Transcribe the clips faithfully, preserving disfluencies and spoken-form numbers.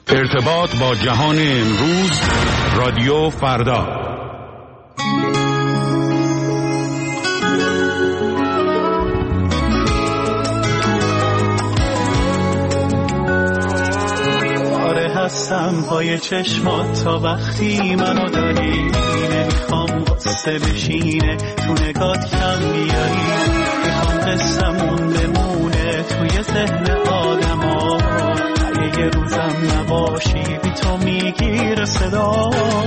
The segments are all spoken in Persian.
ارتباط با جهان امروز، رادیو فردا. آره هستم پای چشمات تا وقتی منو داری، نمیخوام قصه بشینه تو نگات کم بیاری، میخوام قصه‌مون بمونه توی ذهن آدما، یه روزم نباشی بی تو میگیره صدا،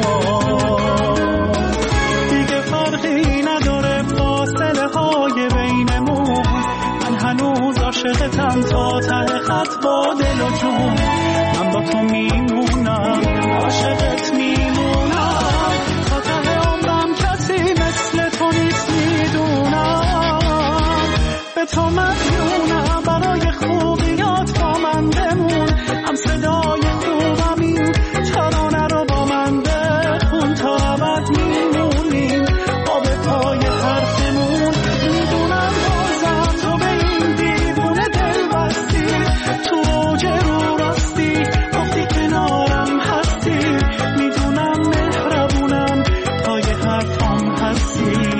دیگه فرقی نداره فاصله های بینمون، من هنوز عاشقتم تا ته خط با دل و جون، من با تو میمونم عاشقت میمونم تا ته عمرم، کسی مثل تو نیست میدونم، به تو مدیونم برای خوبیات با من بمون، هم صدای خوبم این ترانه رو با من بخون تا ابد میمونیم آب پای حرفمون، میدونم بازم تو به این دیوونه دل بستی، تو اوج رو راستی گفتی کنارم هستی، میدونم مهربونم پای حرفام هستی.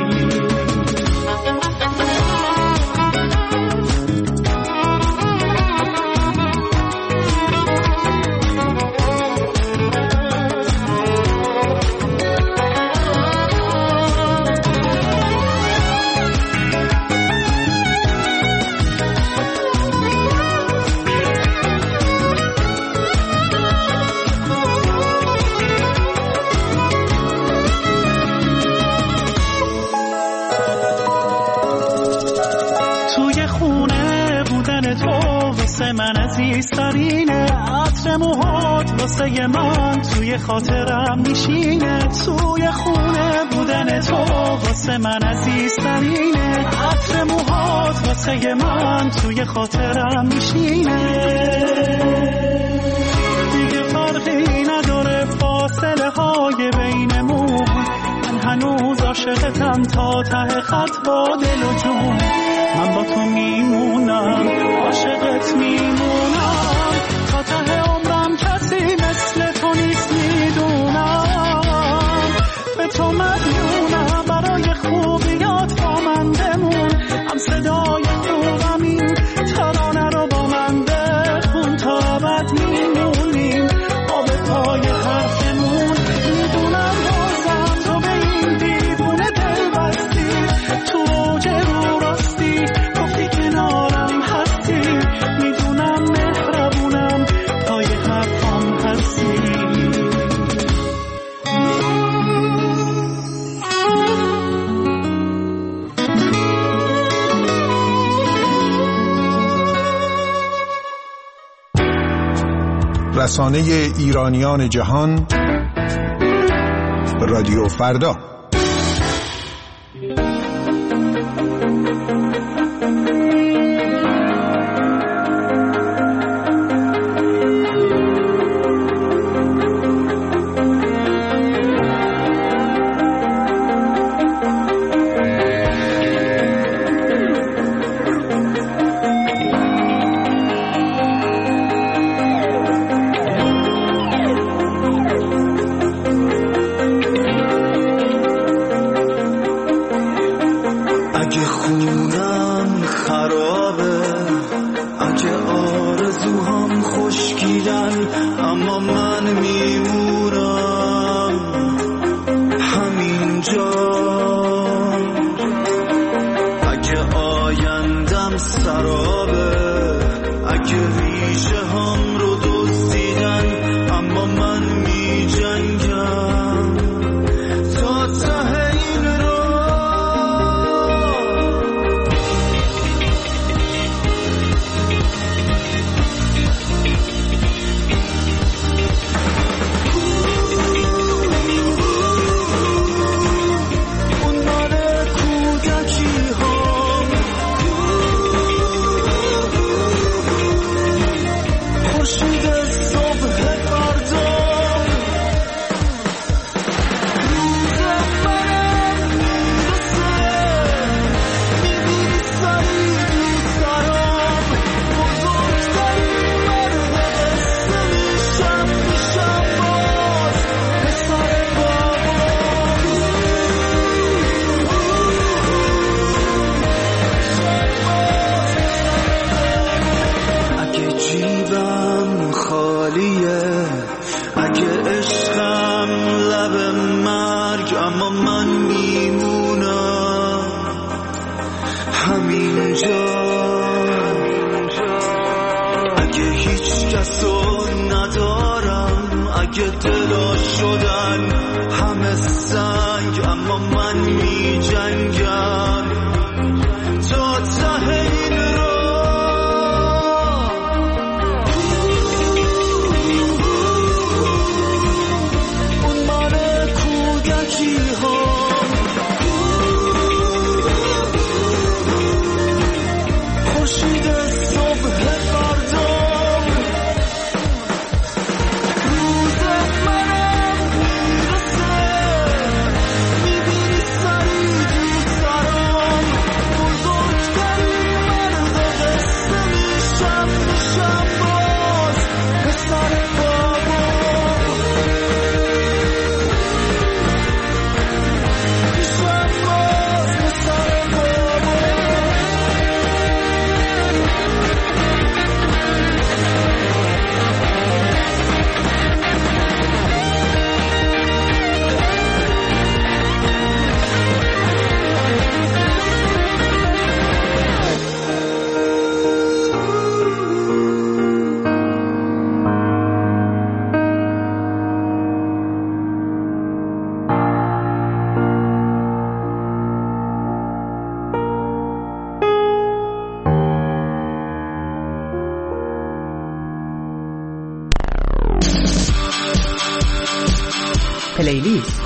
من عزیزترینه، عطر موهات واسه من توی خاطرم میشینه، توی خونه بودن تو واسه من عزیزترینه، عطر موهات واسه من توی خاطرم میشینه، دیگه فرقی نداره فاصله های بینمون، من هنوز عاشقتم تا ته خط با دل و جون، من با تو میمونم عاشقت میمونم تا ته عمرم، کسی مثل تو نیست میدونم، به تو مدیونم برای خوبیات با من بمون، هم صدای خوبم این ترانه رو با من بخون تا ابد میمونیم آب پای حرفمون، میدونم بازم تو به این دیوونه دل بستی، تو اوج رو راستی گفتی کنارم هستی، میدونم مهربونم پای حرفام هستی. رسانه ایرانیان جهان، رادیو فردا. خالیه. اگه عشقم لب مرگ اما من میمونم همینجا. اگه هیچ کسو ندارم، اگه دلا شدن همه سنگ اما من می جنگم تا ته این راه. اون مال کودکی ها خورشید صبح فردا روز منم میرسه. میبینی سری دوست دارم بزرگترین مرد قصه میشم میشم باز پسر بابا. میشم باز پسر بابا. پلیلیست.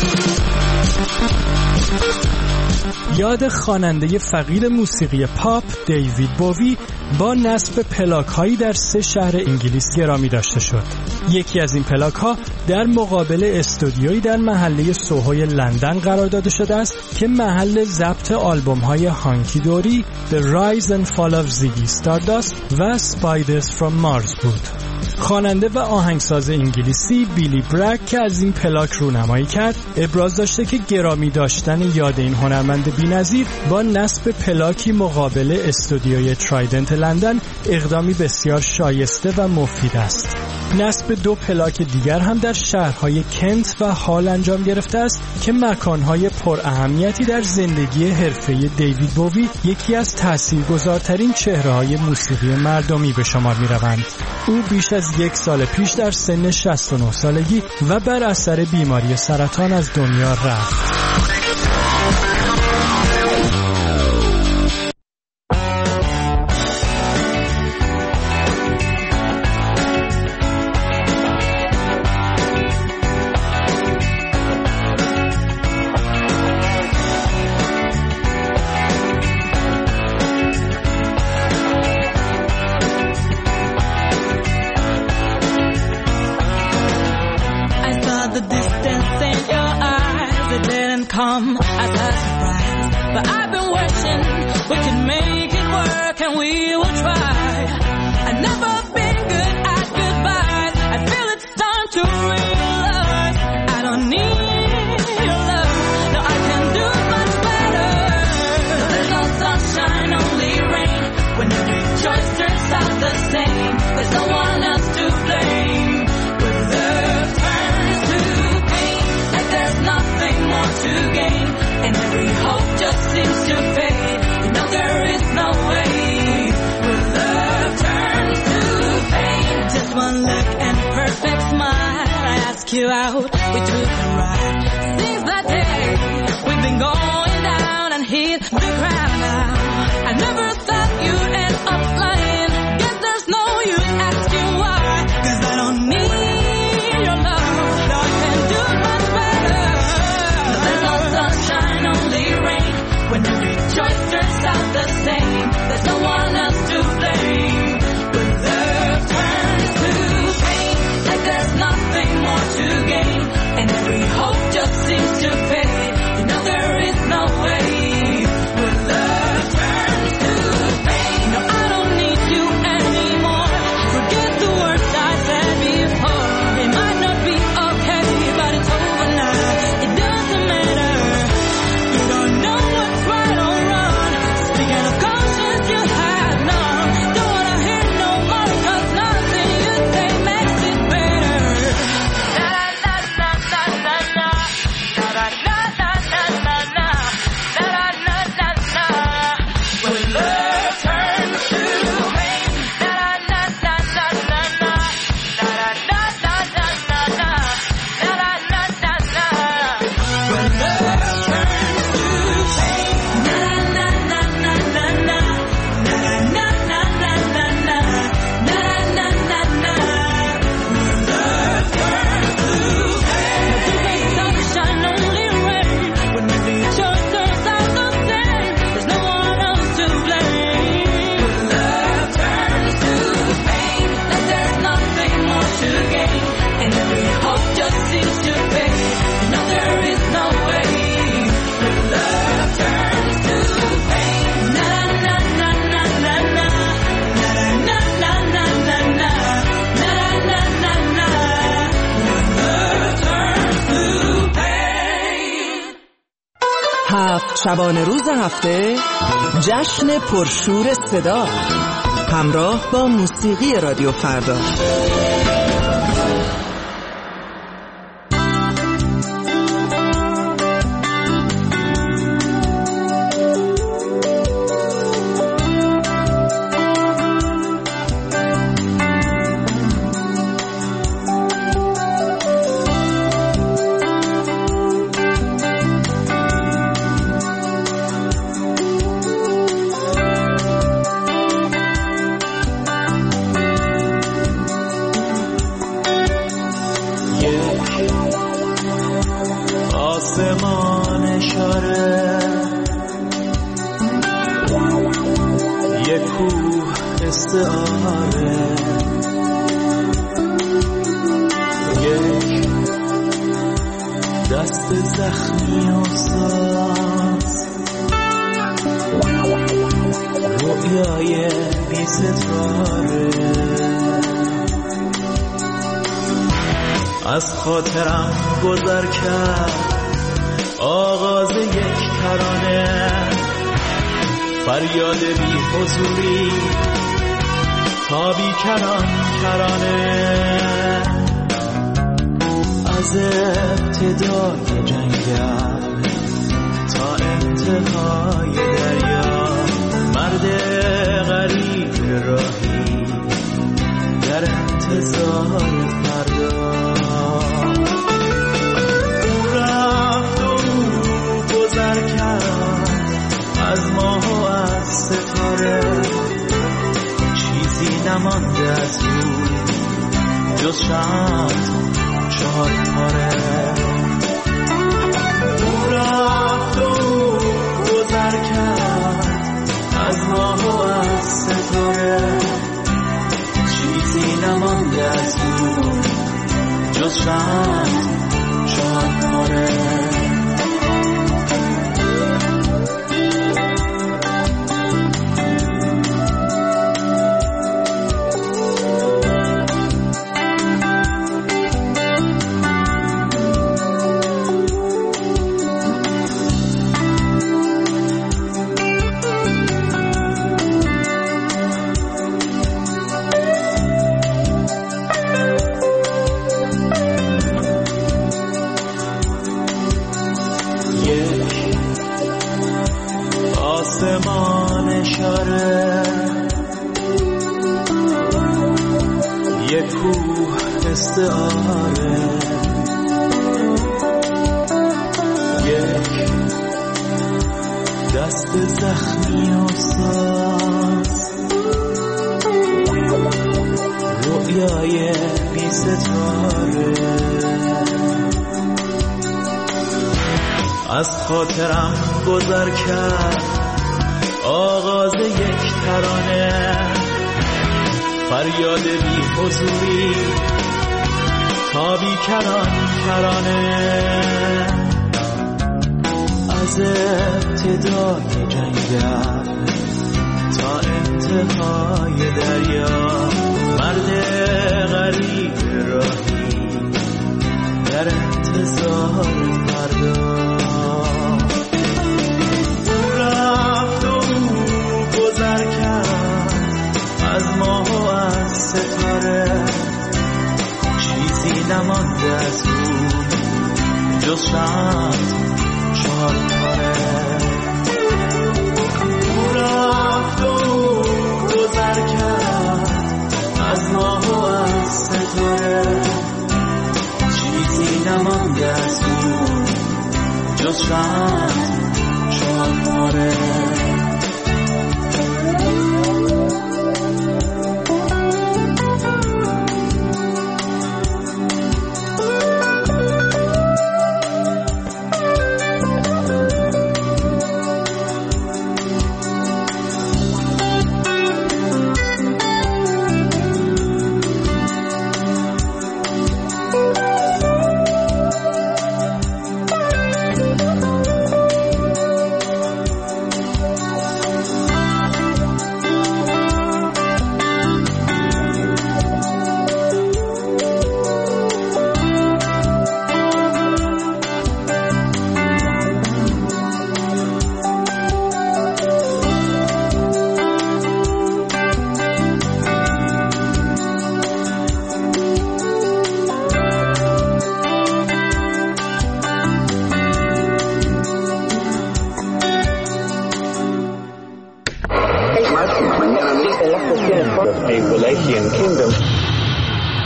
یاد خواننده فقید موسیقی پاپ دیوید بووی با نصب پلاک هایی در سه شهر انگلیس گرامی داشته شد. یکی از این پلاک ها در مقابل استودیویی در محله سوهای لندن قرار داده شده است که محل ضبط آلبوم های هانکی دوری The Rise and Fall of Ziggy Stardust و Spiders from Mars بود. خواننده و آهنگساز انگلیسی بیلی برک که از این پلاک رونمایی کرد ابراز داشته که گرامی داشتن یاد این هنرمند بی‌نظیر با نصب پلاکی مقابل استودیوی ترایدنت لندن اقدامی بسیار شایسته و مفید است. نصب دو پلاک دیگر هم در شهرهای کنت و هال انجام گرفته است که مکانهای پر اهمیتی در زندگی حرفه‌ای دیوید بووی، یکی از تاثیرگذارترین چهره‌های موسیقی مردمی به شمار می‌روند. او بیش از یک سال پیش در سن شصت و نه سالگی و بر اثر بیماری سرطان از دنیا رفت. Come as a surprise, but I've been wishing we could make it work and we will try. I've never been good at goodbyes. I feel it's time to realize I don't need your love. No, I can do much better. No, there's no sunshine, only rain. When every choice turns out the same, there's no one else to blame. With love turns to pain, like there's nothing more to gain, and every hope just seems to fade. You know there is no way. When love turns to pain, just one look and perfect smile. I ask you out, we took a ride. Since that day, we've been going down and hit the ground now. I never thought you'd end up lying. Guess there's no use asking why, 'cause I don't need your love. No, I can do much better. No, there's no sunshine, only rain. When every choice turns out the same, there's no one else to blame. When love turns to pain, like there's nothing more to gain, and every hope just seems to fade. You know there is no way. When love turns شبانه روز هفته جشن پرشور صدا همراه با موسیقی رادیو فردا. از خاطرم گذر کرد آغاز یک ترانه، فریاد بی حضوری تا بی کران کرانه. از ابتدای جنگل تا انتهای دریا، مرد غریب راهی در انتظار فردا. از ماه و از ستاره چیزی نمانده از او جز شمع چهار پاره. او رفت و گذر کرد از ماه و از ستاره چیزی نمانده از او جز شمع چهار پاره. از خاطرم گذر کرد آغاز یک ترانه، فریاد بی حضوری تا بی کران کرانه. از ابتدای جنگل تا انتهای دریا، مرد غریب راهی در انتظار فردا. از ماه و از ستاره چیزی نمانده از او جز شمع چهار پاره. او رفت و گذر کرد از ماه و از ستاره چیزی نمانده از او جز شمع چهار پاره.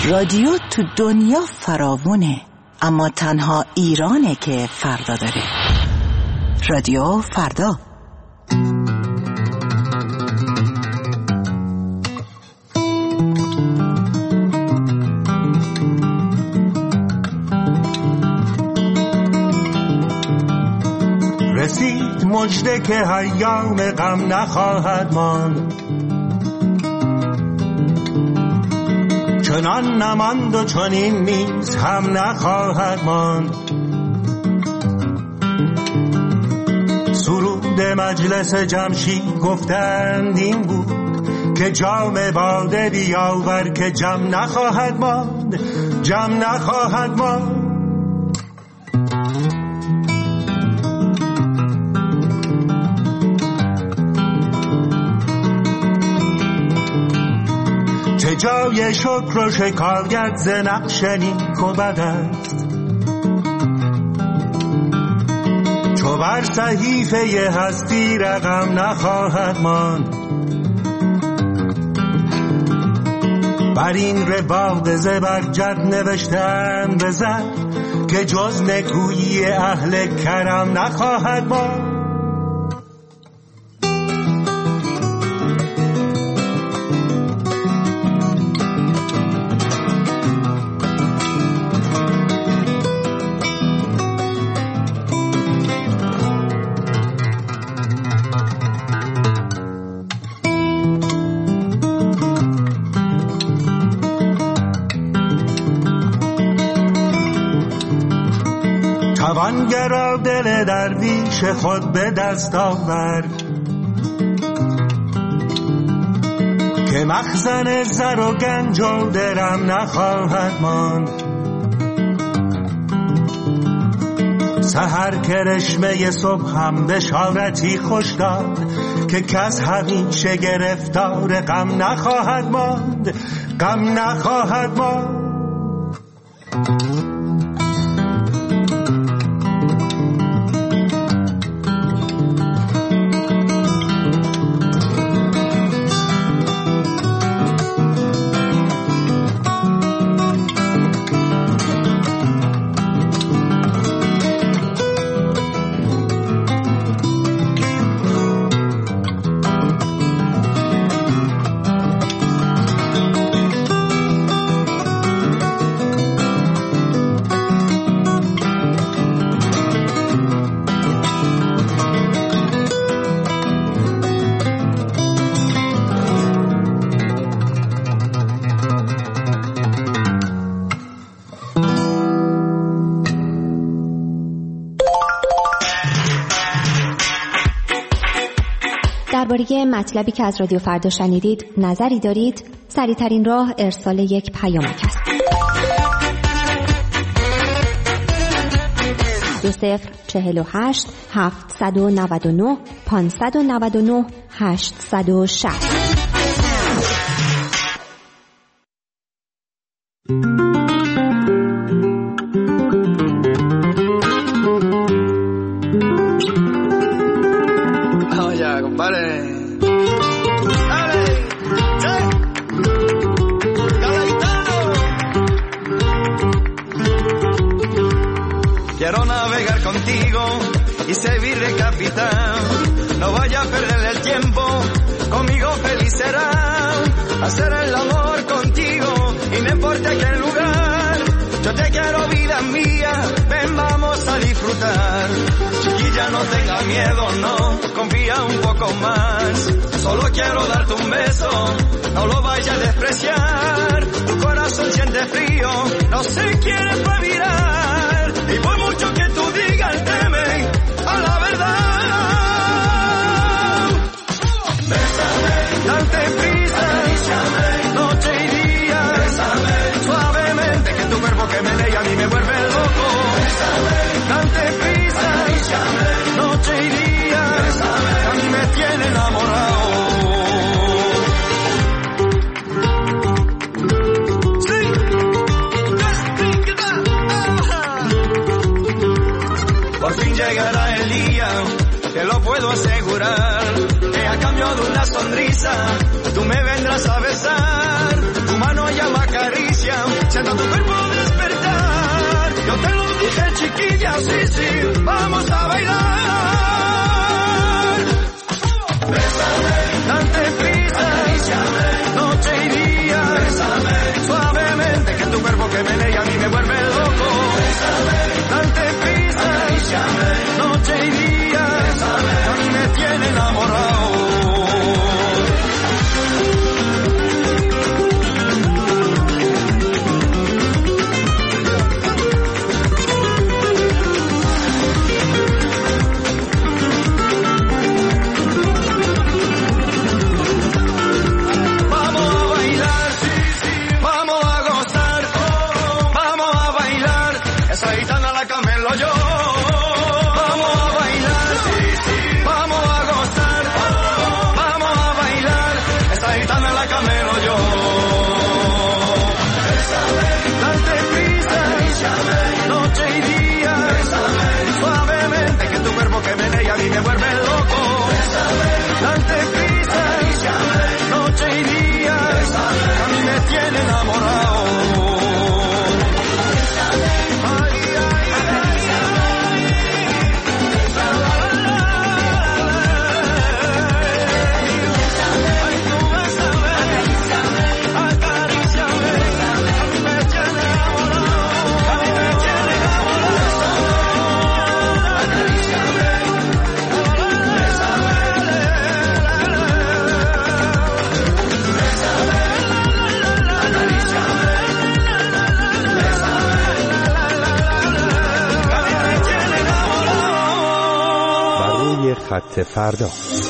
رادیو تو دنیا فراوونه، اما تنها ایرانه که فردا داره. رادیو فردا. رسید مژده که ایام غم نخواهد ماند، چنان نماند و چنین نیز هم نخواهد ماند. سرود مجلس جمشید گفتند این بود که جام باده بیاور که جم نخواهد ماند، جم نخواهد ماند. چه جای شکر و شکایت ز نقش نیک و بد است، چو بر صحیفه هستی رقم نخواهد ماند. بر این رباط زبرجد نوشتم بزن که جز نکویی اهل کرم نخواهد ماند. توانگرا دل درویش خود به دست آورد که مخزن زر و گنج و درم نخواهد ماند. سحر کرشمه صبح هم بشارتی خوش داد که کس همیشه گرفتار غم نخواهد ماند، غم نخواهد ماند. درباره مطلبی که از رادیو فردا شنیدید نظری دارید؟ سریع‌ترین راه ارسال یک پیامک است. دو صفر چهل و هشت هفتصد و نود و نه پانصد و نود و نه هشتصد و شصت. Quiero navegar contigo y servir de capitán. No vaya a perder el tiempo, conmigo feliz será. Hacer el amor contigo y no importa qué lugar. Yo te quiero vida mía, ven vamos a disfrutar. Chiquilla no tenga miedo, no, confía un poco más. Solo quiero darte un beso, no lo vayas a despreciar. Tu corazón siente frío, no se quiere revirar. Y por mucho que tú digas, teme a la verdad. Bésame, date prisa, noche y día. Bésame, suavemente, que tu cuerpo que me lea a mí me vuelve loco. Bésame, date prisa, noche y día. Bésame, a mí me tiene enamorado. Llegará el día, te lo puedo asegurar, que a cambio de una sonrisa, tú me vendrás a besar, tu mano ya me acaricia. acaricia, siento tu cuerpo despertar. Yo te lo dije, chiquilla, sí, sí, vamos a bailar. Bésame, date prisa, acaríciame, noche y día. Bésame, suavemente, que tu cuerpo que menea a mí me vuelve loco. Bésame, date prisa, acaríciame, noche y día. Bésame, a mí me tiene enamorado. خط فردا.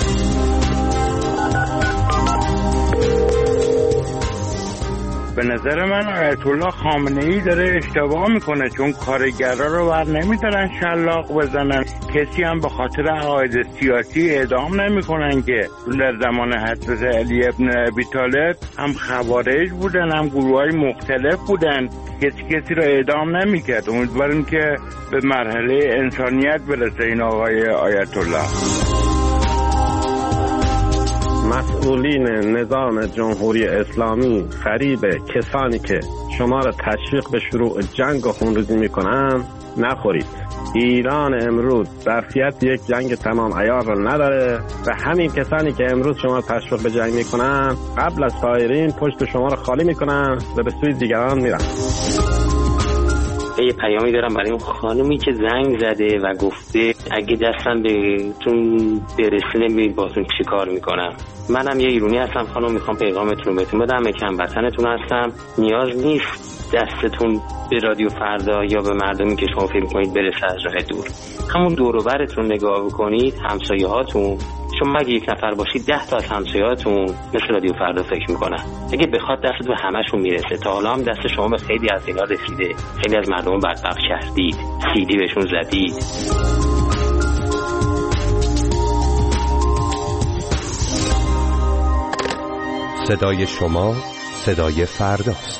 به نظر من آیت الله خامنه‌ای داره اشتباه میکنه، چون کارگرا رو بر نمیدارن شلاق بزنن. کسی هم به خاطر عقاید سیاسی اعدام نمیکنن که در زمان حضرت علی ابن ابی طالب هم خوارج بودن هم گروه‌های مختلف بودن، کسی کسی رو اعدام نمیکرد. امیدواریم که به مرحله انسانیت برسه این آقای آیت الله. مسئولین نظام جمهوری اسلامی فریب کسانی که شما را تشویق به شروع جنگ و خونریزی میکنن نخورید. ایران امروز ظرفیت یک جنگ تمام عیار را نداره و همین کسانی که امروز شما تشویق به جنگ میکنن قبل از سایرین پشت شما را خالی میکنن و به سوی دیگران میرن. یه پیامی دارم برای اون خانومی که زنگ زده و گفته اگه دستم بهتون برسه نمیدید باتون چی کار میکنم. منم یه ایرانی هستم خانم، میخوام پیغامتون رو بهتون بدم، کم وطنتون هستم. نیاز نیست دستتون به رادیو فردا یا به مردمی که شما فکر کنید برسه از راه دور. همون دور و برتون نگاه بکنید، همسایه هاتون، شما اگه یک نفر باشید ده تا از همسایه‌هاتون مثل رادیو فردا فکر میکنن. اگه بخواد دست به همشون میرسه. تا حالا هم دست شما به خیلی از اینا رسیده، خیلی از مردم بدبخت کردید، سیدی بهشون زدید. صدای شما صدای فرداست.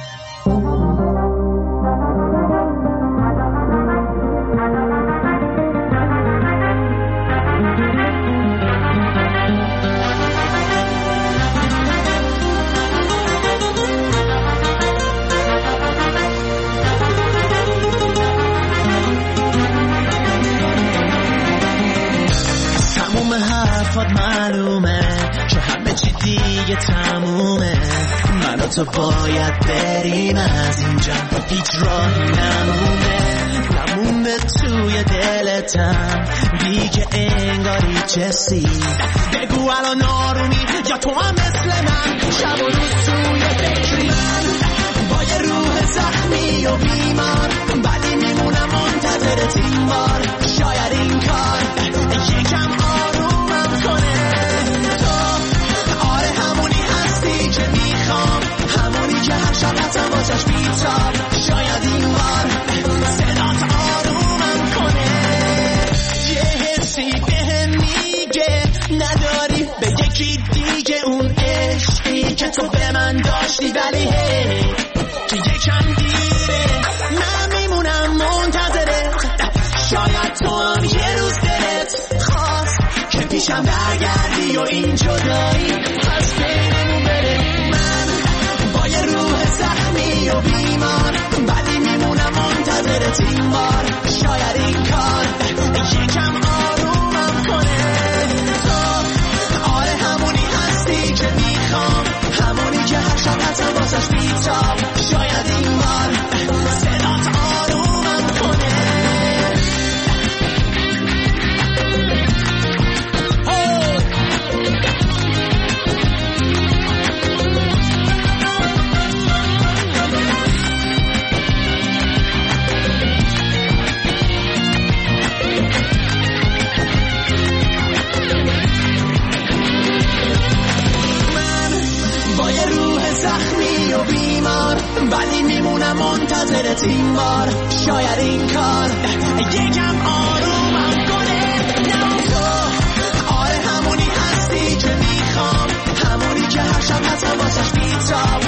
تو باید بریم از اینجا، هیچ راهی نمونه نمونه توی دلتم دیگه انگاری چسی. بگو الان آرومی یا تو هم مثل من شب و روز توی فکری من با یه روح زخمی و بیمار، ولی میمونم منتظرت این بار. شاید این کار یکم آرومم کنه. تو آره همونی هستی که میخوام، همونی که هر شب حتم باشش بیتاب. شاید این بار صدات آرومم کنه. یه حسی بهم میگه نداری به یکی دیگه اون عشقی که تو به من داشتی، ولی هی که یکم دیره من میمونم منتظره. شاید تو هم یه روز دلت خواست که پیشم برگردی و این جدایی از بینمون بره. من با یه روح زخمی و بیمار ولی میمونم منتظرت این بار شاید این کار یکم آرومم کنه تو آره همونی هستی که میخوام همونی که هر شب حتم واسش بیتاب شاید این بار صدات آرومم کنه زخمی و بیمار ولی میمونم منتظرت این بار شاید این کار یکم آرومم کنه نه تو آره همونی هستی که میخوام همونی که هر شب حتم واسش بیتاب